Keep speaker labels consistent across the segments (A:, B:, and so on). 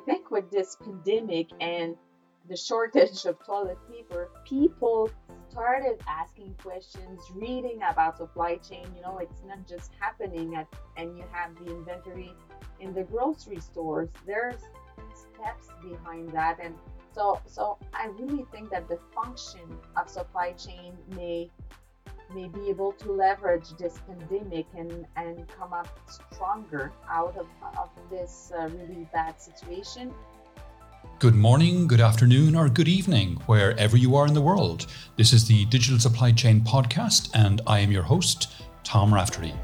A: think with this pandemic and the shortage of toilet paper, people started asking questions, reading about supply chain. It's not just happening and you have the inventory in the grocery stores. There's steps behind that. And so I really think that the function of supply chain may be able to leverage this pandemic and come up stronger out of this really bad situation.
B: Good morning, good afternoon, or good evening, wherever you are in the world. This is the Digital Supply Chain Podcast, and I am your host, Tom Raftery.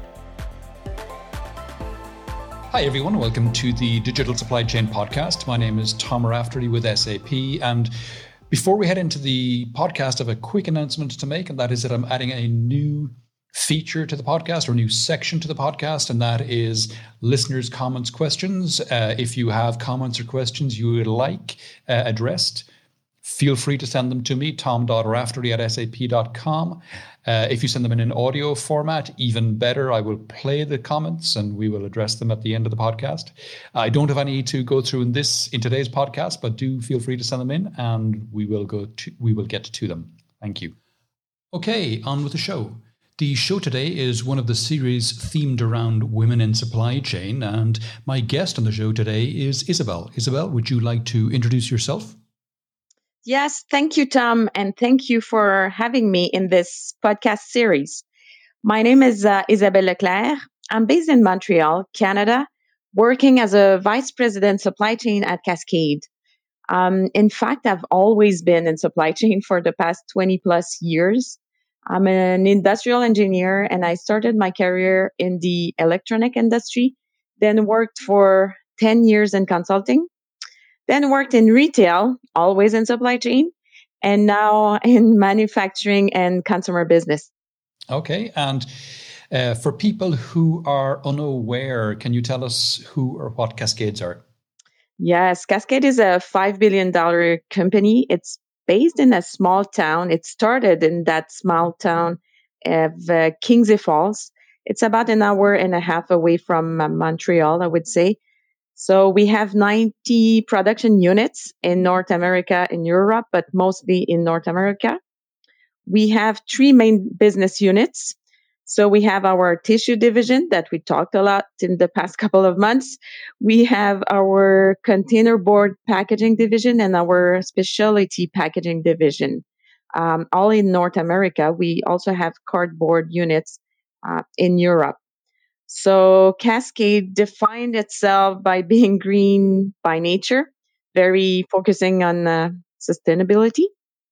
B: Hi everyone, welcome to the Digital Supply Chain Podcast. My name is Tom Raftery with SAP, and before we head into the podcast, I have a quick announcement to make, and that is that I'm adding a new feature to the podcast, or a new section to the podcast, and that is listeners' comments, questions. If you have comments or questions you would like addressed, feel free to send them to me, tom.raftery@sap.com. If you send them in an audio format, even better. I will play the comments and we will address them at the end of the podcast. I don't have any to go through in today's podcast, but do feel free to send them in and we will get to them. Thank you. Okay, on with the show. The show today is one of the series themed around women in supply chain, and my guest on the show today is Isabelle. Isabelle, would you like to introduce yourself?
C: Yes, thank you, Tom, and thank you for having me in this podcast series. My name is Isabelle Leclerc. I'm based in Montreal, Canada, working as a Vice President Supply Chain at Cascade. In fact, I've always been in supply chain for the past 20 plus years. I'm an industrial engineer, and I started my career in the electronic industry, then worked for 10 years in consulting, then worked in retail, always in supply chain, and now in manufacturing and consumer business.
B: Okay. And for people who are unaware, can you tell us who or what Cascades are?
C: Yes, Cascade is a $5 billion company. It's based in a small town. It started in that small town of Kingsley Falls. It's about an hour and a half away from Montreal, I would say. So we have 90 production units in North America and Europe, but mostly in North America. We have three main business units. So we have our tissue division that we talked a lot in the past couple of months. We have our container board packaging division and our specialty packaging division. All in North America. We also have cardboard units in Europe. So Cascade defined itself by being green by nature, very focusing on sustainability.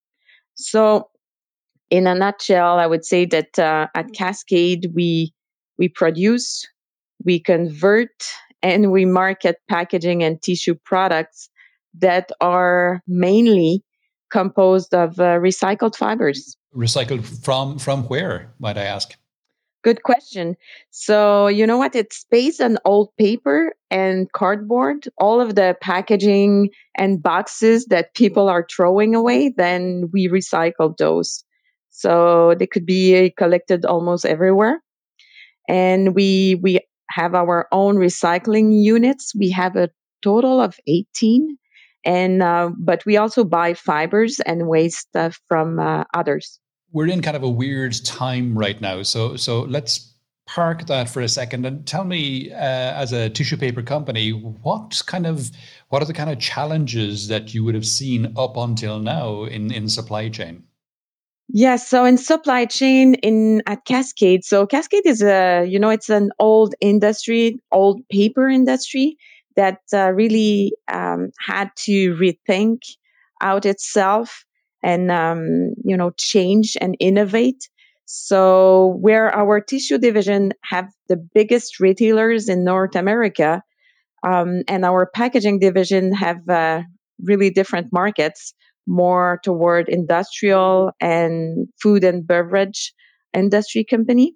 C: So in a nutshell, I would say that at Cascade, we produce, we convert, and we market packaging and tissue products that are mainly composed of recycled fibers.
B: Recycled from where, might I ask?
C: Good question. So, you know what? It's based on old paper and cardboard, all of the packaging and boxes that people are throwing away, then we recycle those. So they could be collected almost everywhere. And we have our own recycling units. We have a total of 18. And but we also buy fibers and waste from others.
B: We're in kind of a weird time right now. So let's park that for a second and tell me, as a tissue paper company, what are the kind of challenges that you would have seen up until now in supply chain?
C: Yes, so in supply chain at Cascade, so Cascade is it's an old industry, old paper industry that really had to rethink out itself and change and innovate. So where our tissue division have the biggest retailers in North America, and our packaging division have really different markets, more toward industrial and food and beverage industry company.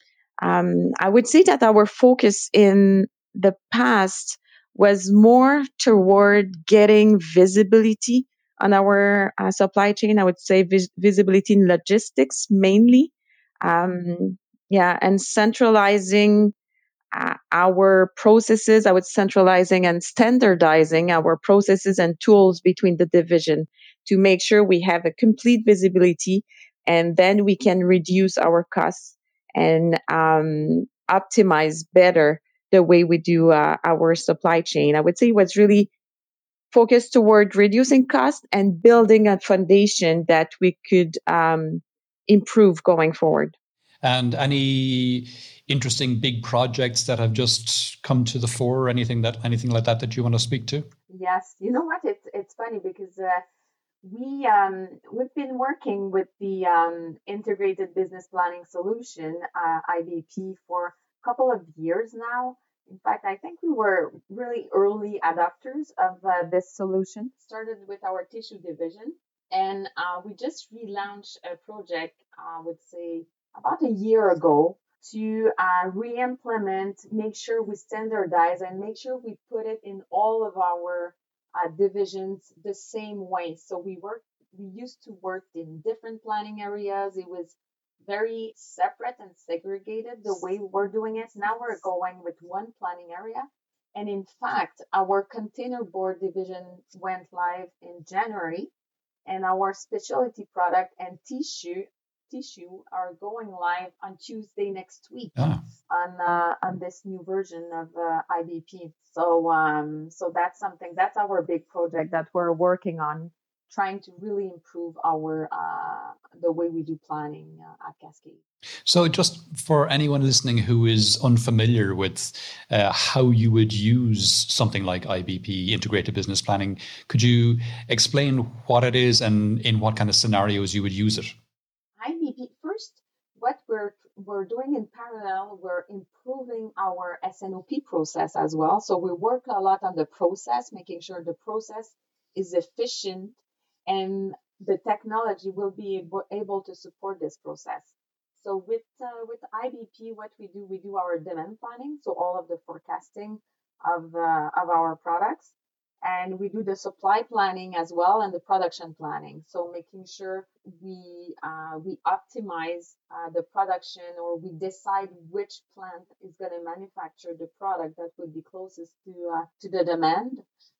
C: I would say that our focus in the past was more toward getting visibility on our supply chain. I would say visibility in logistics mainly. And centralizing our processes, I would centralizing and standardizing our processes and tools between the division to make sure we have a complete visibility, and then we can reduce our costs and optimize better the way we do our supply chain. I would say what's really focused toward reducing cost and building a foundation that we could improve going forward.
B: And any interesting big projects that have just come to the fore, or anything like that you want to speak to?
A: Yes, you know what? It's funny because we've been working with the Integrated Business Planning Solution (IBP) for a couple of years now. In fact, I think we were really early adopters of this solution. Started with our tissue division, and we just relaunched a project, I would say, about a year ago to re-implement, make sure we standardize, and make sure we put it in all of our divisions the same way. So we used to work in different planning areas. It was very separate and segregated the way we're doing it. Now we're going with one planning area. And in fact, our container board division went live in January, and our specialty product and tissue are going live on Tuesday next week on this new version of IBP. So that's our big project that we're working on, trying to really improve our the way we do planning at Cascade.
B: So just for anyone listening who is unfamiliar with how you would use something like IBP, Integrated Business Planning, could you explain what it is and in what kind of scenarios you would use it?
A: IBP, first, what we're doing in parallel, we're improving our S&OP process as well. So we work a lot on the process, making sure the process is efficient, and the technology will be able to support this process. So with IBP, what we do our demand planning, so all of the forecasting of our products, and we do the supply planning as well and the production planning. So making sure we optimize the production, or we decide which plant is going to manufacture the product that would be closest to the demand.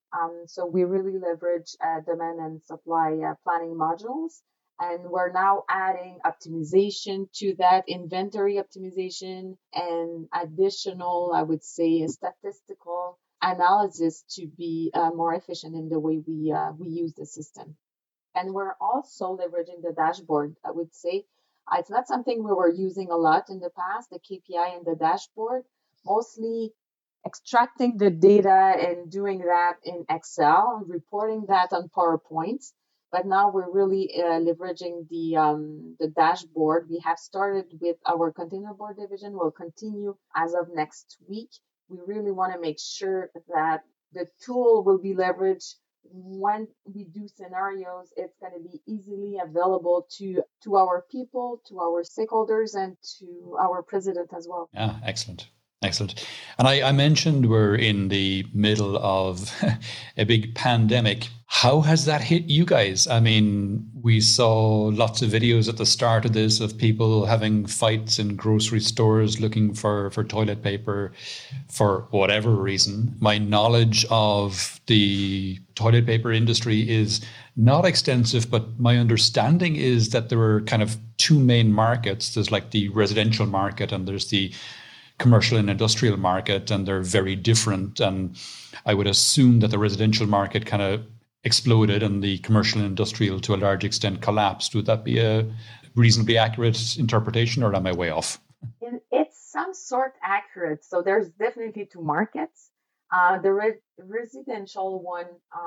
A: So we really leverage demand and supply planning modules. And we're now adding optimization to that, inventory optimization, and additional, I would say, statistical analysis to be more efficient in the way we use the system. And we're also leveraging the dashboard, I would say. It's not something we were using a lot in the past, the KPI and the dashboard, mostly extracting the data and doing that in Excel, reporting that on PowerPoint. But now we're really leveraging the dashboard. We have started with our container board division. We'll continue as of next week. We really want to make sure that the tool will be leveraged when we do scenarios. It's going to be easily available to our people, to our stakeholders, and to our president as well.
B: Yeah, excellent. Excellent. And I mentioned we're in the middle of a big pandemic. How has that hit you guys? I mean, we saw lots of videos at the start of this of people having fights in grocery stores looking for toilet paper for whatever reason. My knowledge of the toilet paper industry is not extensive, but my understanding is that there are kind of two main markets. There's like the residential market and there's the commercial and industrial market, and they're very different. And I would assume that the residential market kind of exploded and the commercial and industrial to a large extent collapsed. Would that be a reasonably accurate interpretation, or am I way off?
A: It's some sort accurate. So there's definitely two markets. The residential one,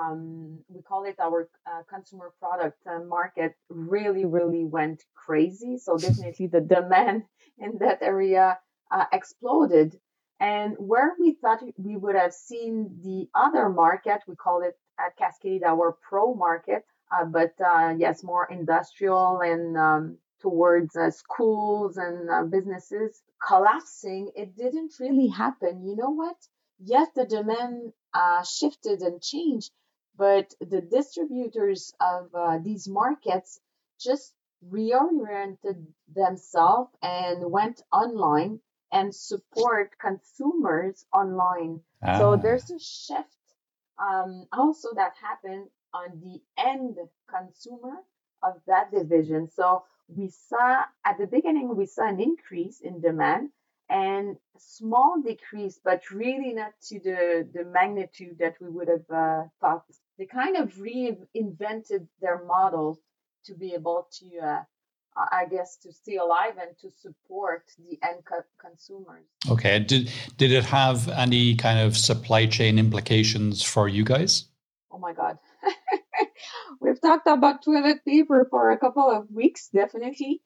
A: we call it our consumer product market, really, really went crazy. So definitely the demand in that area exploded. And where we thought we would have seen the other market, we call it at Cascade our pro market, but yes, more industrial and towards schools and businesses collapsing, it didn't really happen. You know what? Yes, the demand shifted and changed, but the distributors of these markets just reoriented themselves and went online. and support consumers online. So there's a shift also that happened on the end consumer of that division. So we saw at the beginning, we saw an increase in demand and small decrease, but really not to the magnitude that we would have thought. They kind of reinvented their model to be able to, I guess, to stay alive and to support the end consumers.
B: Okay. Did it have any kind of supply chain implications for you guys?
A: Oh my God. We've talked about toilet paper for a couple of weeks, definitely.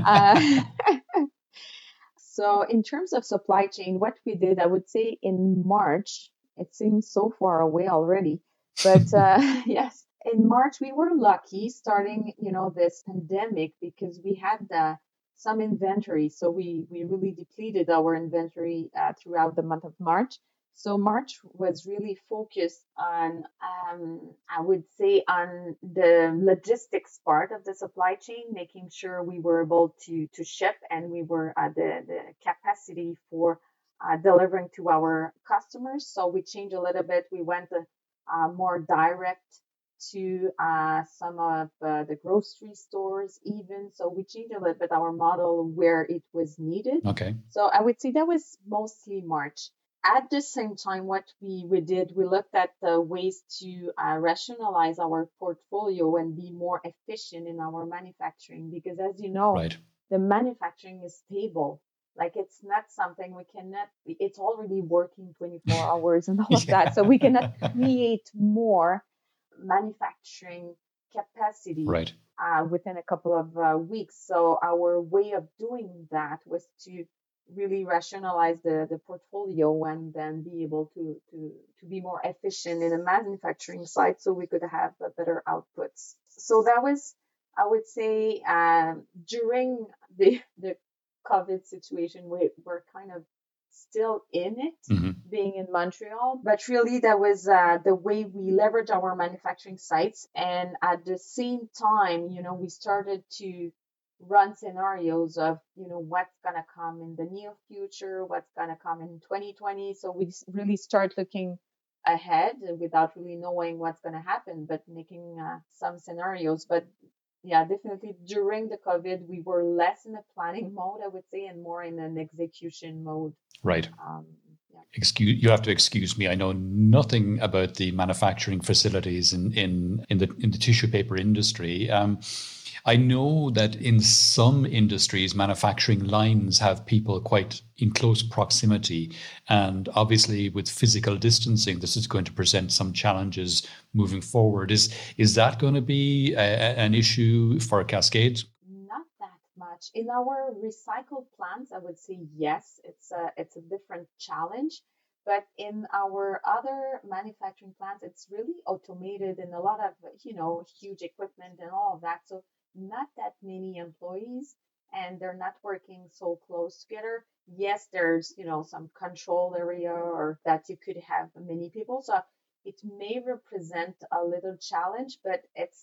A: So in terms of supply chain, what we did, I would say in March, it seems so far away already, but yes, in March, we were lucky starting, this pandemic because we had some inventory. So we really depleted our inventory throughout the month of March. So March was really focused on, I would say, on the logistics part of the supply chain, making sure we were able to ship and we were at the capacity for delivering to our customers. So we changed a little bit. We went more direct to some of the grocery stores even. So we changed a little bit our model where it was needed.
B: Okay.
A: So I would say that was mostly March. At the same time, what we did, we looked at the ways to rationalize our portfolio and be more efficient in our manufacturing. Because as you know,
B: right.
A: The manufacturing is stable. Like it's not something it's already working 24 hours and all of that. So we cannot create more manufacturing capacity
B: right.
A: Within a couple of weeks. So our way of doing that was to really rationalize the portfolio and then be able to be more efficient in the manufacturing side so we could have better outputs. So that was, I would say, during the COVID situation, we're kind of still in it, being in Montreal. But really, that was the way we leverage our manufacturing sites. And at the same time, we started to run scenarios of, what's going to come in the near future, what's going to come in 2020. So we really start looking ahead without really knowing what's going to happen, but making some scenarios. But yeah, definitely during the COVID, we were less in a planning mode, I would say, and more in an execution mode.
B: Right.
A: Yeah.
B: You have to excuse me. I know nothing about the manufacturing facilities in the tissue paper industry. I know that in some industries, manufacturing lines have people quite in close proximity. And obviously with physical distancing, this is going to present some challenges moving forward. Is that going to be an issue for Cascade?
A: Not that much. In our recycled plants, I would say yes, it's a different challenge. But in our other manufacturing plants, it's really automated and a lot of, huge equipment and all of that. So not that many employees and they're not working so close together. Yes, there's, some control area or that you could have many people. So it may represent a little challenge, but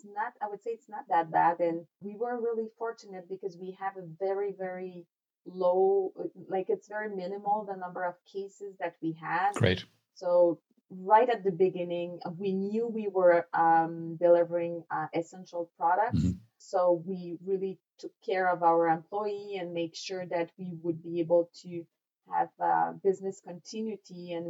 A: I would say it's not that bad. And we were really fortunate because we have a very, very low, it's very minimal, the number of cases that we had.
B: Great.
A: So right at the beginning, we knew we were delivering essential products. So we really took care of our employee and make sure that we would be able to have business continuity. And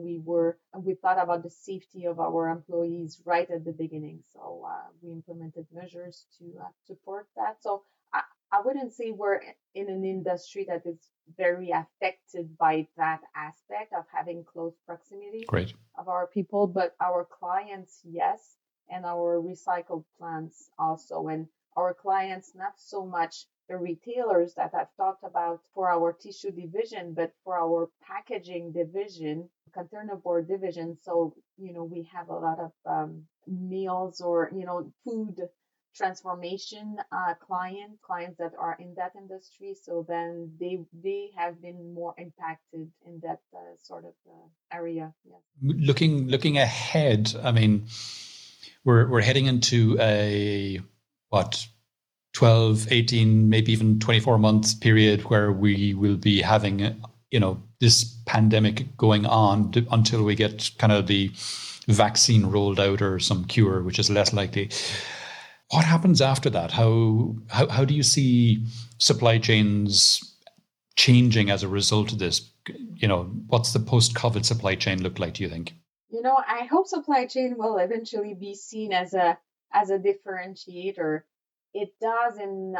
A: we thought about the safety of our employees right at the beginning. So we implemented measures to support that. So I wouldn't say we're in an industry that is very affected by that aspect of having close proximity of our people, but our clients, yes, and our recycled plants also. And our clients, not so much the retailers that I've talked about for our tissue division, but for our packaging division, containerboard division. So, we have a lot of meals or, food transformation clients that are in that industry. So then they have been more impacted in that sort of area. Yeah.
B: Looking ahead, I mean, we're heading into a 12, 18, maybe even 24 months period where we will be having this pandemic going on until we get kind of the vaccine rolled out or some cure, which is less likely. What happens after that? How do you see supply chains changing as a result of this? What's the post-COVID supply chain look like, do you think?
A: I hope supply chain will eventually be seen as a differentiator. It does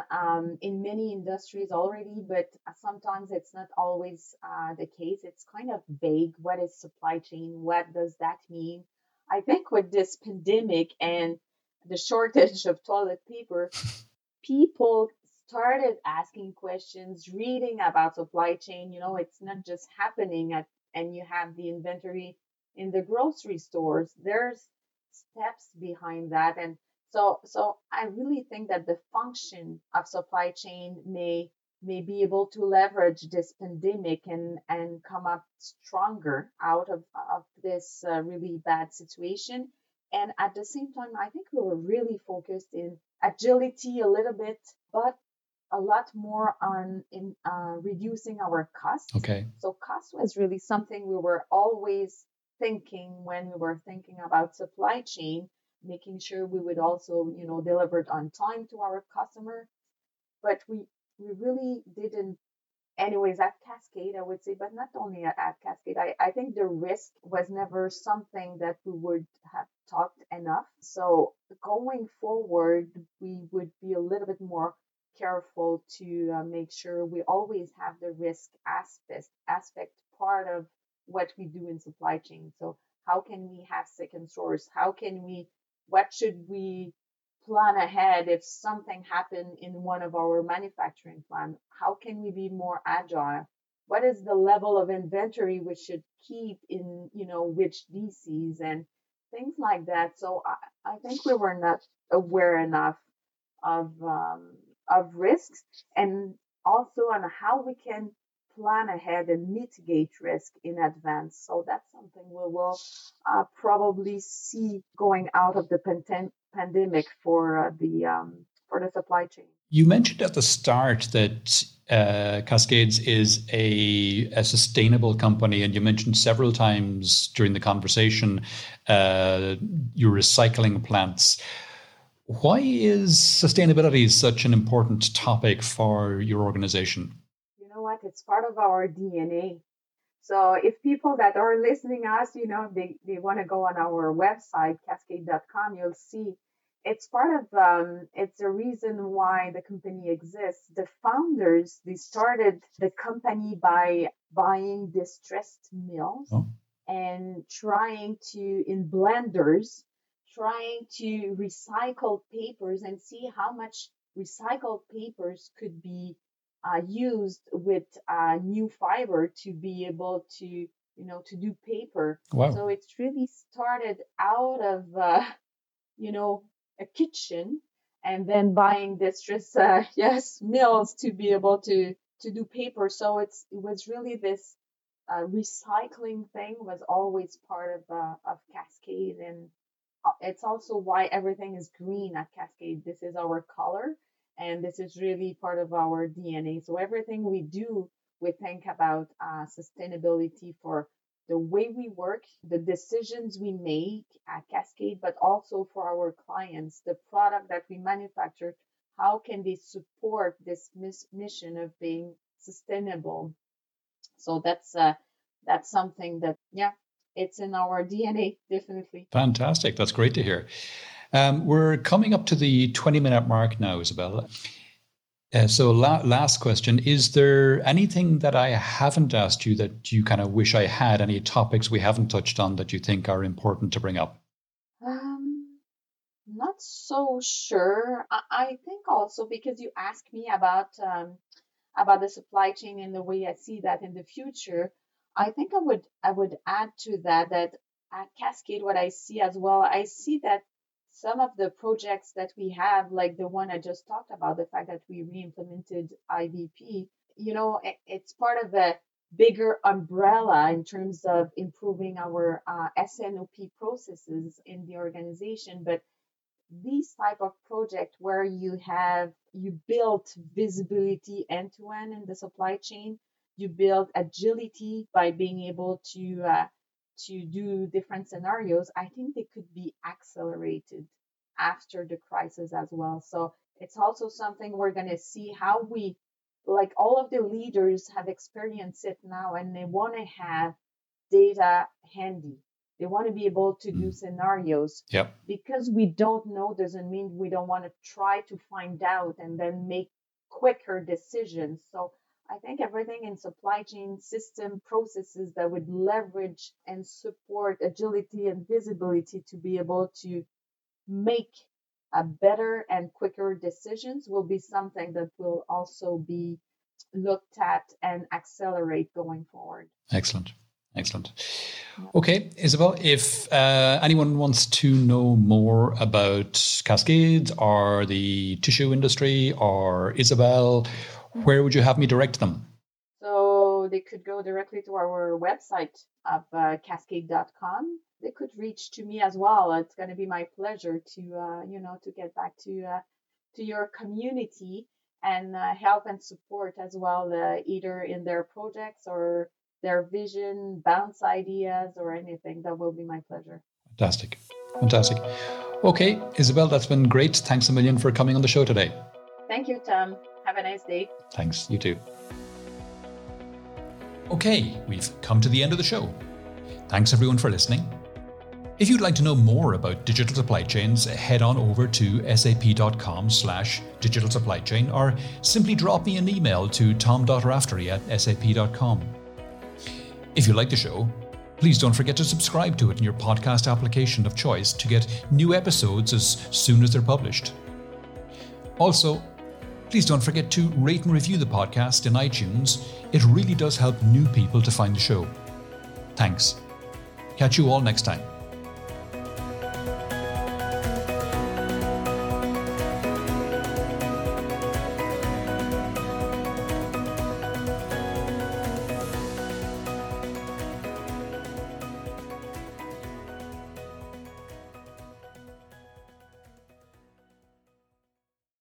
A: in many industries already, but sometimes it's not always the case. It's kind of vague. What is supply chain? What does that mean? I think with this pandemic and the shortage of toilet paper, people started asking questions, reading about supply chain. It's not just happening and you have the inventory in the grocery stores. There's steps behind that. And so I really think that the function of supply chain may be able to leverage this pandemic and come up stronger out of this really bad situation. And at the same time, I think we were really focused in agility a little bit, but a lot more on in reducing our costs.
B: Okay.
A: So cost was really something we were always thinking when we were thinking about supply chain, making sure we would also, deliver it on time to our customer. But we really didn't, anyways, at Cascade, I would say, but not only at Cascade. I think the risk was never something that we would have talked enough. So going forward, we would be a little bit more careful to make sure we always have the risk aspect part of what we do in supply chain. So how can we have second source? What should we plan ahead if something happened in one of our manufacturing plants? How can we be more agile? What is the level of inventory we should keep in, which DCs and things like that? So I think we were not aware enough of risks and also on how we can plan ahead and mitigate risk in advance. So that's something we will probably see going out of the pandemic for the supply chain.
B: You mentioned at the start that Cascades is a sustainable company, and you mentioned several times during the conversation your recycling plants. Why is sustainability such an important topic for your organization?
A: You know what? It's part of our DNA. So if people that are listening us, they want to go on our website, cascade.com, you'll see it's part of, it's a reason why the company exists. The founders, they started the company by buying distressed mills and in blenders, trying to recycle papers and see how much recycled papers could be used with new fiber to be able to, to do paper.
B: Wow.
A: So it's really started out of, a kitchen and then buying distress, mills to be able to do paper. So it was really this recycling thing was always part of Cascade. And it's also why everything is green at Cascade. This is our color. And this is really part of our DNA. So everything we do, we think about sustainability for the way we work, the decisions we make at Cascade, but also for our clients, the product that we manufacture, how can they support this mission of being sustainable? So that's something that, it's in our DNA, definitely.
B: Fantastic. That's great to hear. We're coming up to the 20-minute mark now, Isabelle. So last question, is there anything that I haven't asked you that you kind of wish I had, any topics we haven't touched on that you think are important to bring up?
A: Not so sure. I think also because you asked me about the supply chain and the way I see that in the future, I think I would add to that at Cascade, what I see as well, I see that some of the projects that we have, like the one I just talked about, the fact that we re-implemented IBP, it's part of a bigger umbrella in terms of improving our S&OP processes in the organization. But these type of project where you build visibility end to end in the supply chain, you build agility by being able to do different scenarios, I think they could be accelerated after the crisis as well. So it's also something we're going to see how we, like all of the leaders have experienced it now, and they want to have data handy. They want to be able to do scenarios.
B: Yep.
A: Because we don't know doesn't mean we don't want to try to find out and then make quicker decisions. So I think everything in supply chain system processes that would leverage and support agility and visibility to be able to make a better and quicker decisions will be something that will also be looked at and accelerate going forward.
B: Excellent. Okay, Isabelle, if anyone wants to know more about Cascade or the tissue industry or Isabelle, where would you have me direct them?
A: So they could go directly to our website of cascade.com. They could reach to me as well. It's going to be my pleasure to get back to your community and help and support as well, either in their projects or their vision, bounce ideas, or anything. That will be my pleasure.
B: Fantastic. Okay, Isabelle, that's been great. Thanks a million for coming on the show today.
A: Thank you, Tom. Have a nice day.
B: Thanks, you too. Okay, we've come to the end of the show. Thanks everyone for listening. If you'd like to know more about digital supply chains, head on over to sap.com/digital supply chain or simply drop me an email to tom.raftery@sap.com. If you like the show, please don't forget to subscribe to it in your podcast application of choice to get new episodes as soon as they're published. Also, please don't forget to rate and review the podcast in iTunes. It really does help new people to find the show. Thanks. Catch you all next time.